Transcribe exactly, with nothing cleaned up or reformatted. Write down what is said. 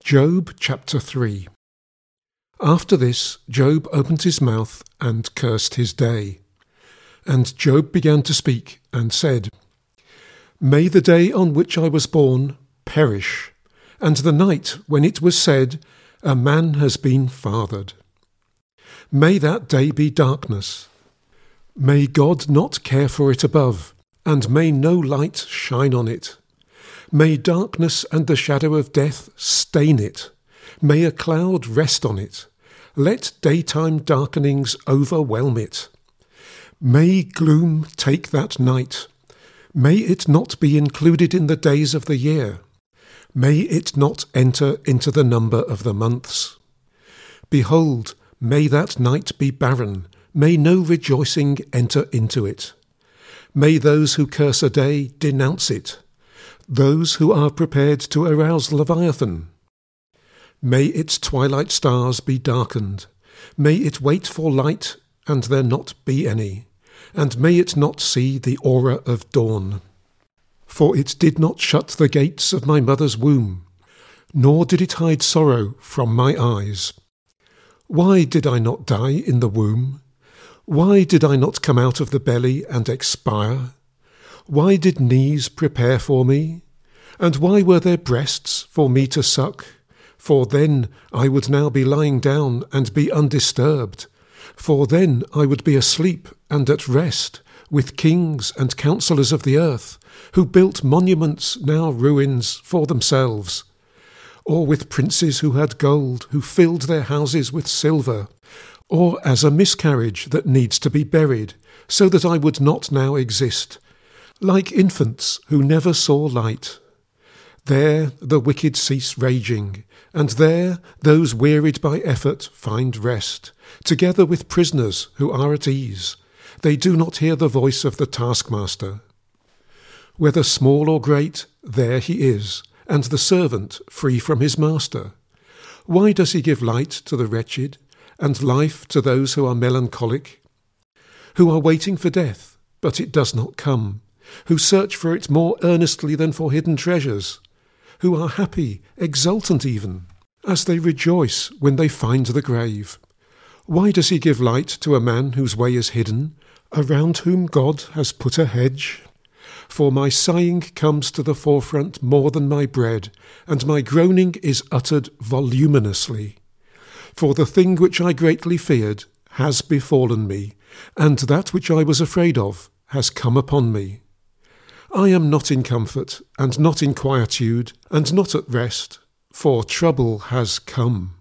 Job chapter three. After this, Job opened his mouth and cursed his day. And Job began to speak and said, May the day on which I was born perish, and the night when it was said, A man has been fathered. May that day be darkness. May God not care for it above, and may no light shine on it. May darkness and the shadow of death stain it. May a cloud rest on it. Let daytime darkenings overwhelm it. May gloom take that night. May it not be included in the days of the year. May it not enter into the number of the months. Behold, may that night be barren. May no rejoicing enter into it. May those who curse a day denounce it. Those who are prepared to arouse Leviathan. May its twilight stars be darkened. May it wait for light, and there not be any. And may it not see the aurora of dawn. For it did not shut the gates of my mother's womb, nor did it hide sorrow from my eyes. Why did I not die in the womb? Why did I not come out of the belly and expire? Why did knees prepare for me? And why were there breasts for me to suck? For then I would now be lying down and be undisturbed. For then I would be asleep and at rest, with kings and counsellors of the earth, who built monuments, now ruins, for themselves. Or with princes who had gold, who filled their houses with silver. Or as a miscarriage that needs to be buried, so that I would not now exist, like infants who never saw light. There the wicked cease raging, and there those wearied by effort find rest, together with prisoners who are at ease. They do not hear the voice of the taskmaster. Whether small or great, there he is, and the servant free from his master. Why does he give light to the wretched, and life to those who are melancholic? Who are waiting for death, but it does not come, who search for it more earnestly than for hidden treasures, who are happy, exultant even, as they rejoice when they find the grave. Why does he give light to a man whose way is hidden, around whom God has put a hedge? For my sighing comes to the forefront more than my bread, and my groaning is uttered voluminously. For the thing which I greatly feared has befallen me, and that which I was afraid of has come upon me. I am not in comfort, and not in quietude, and not at rest, for trouble has come.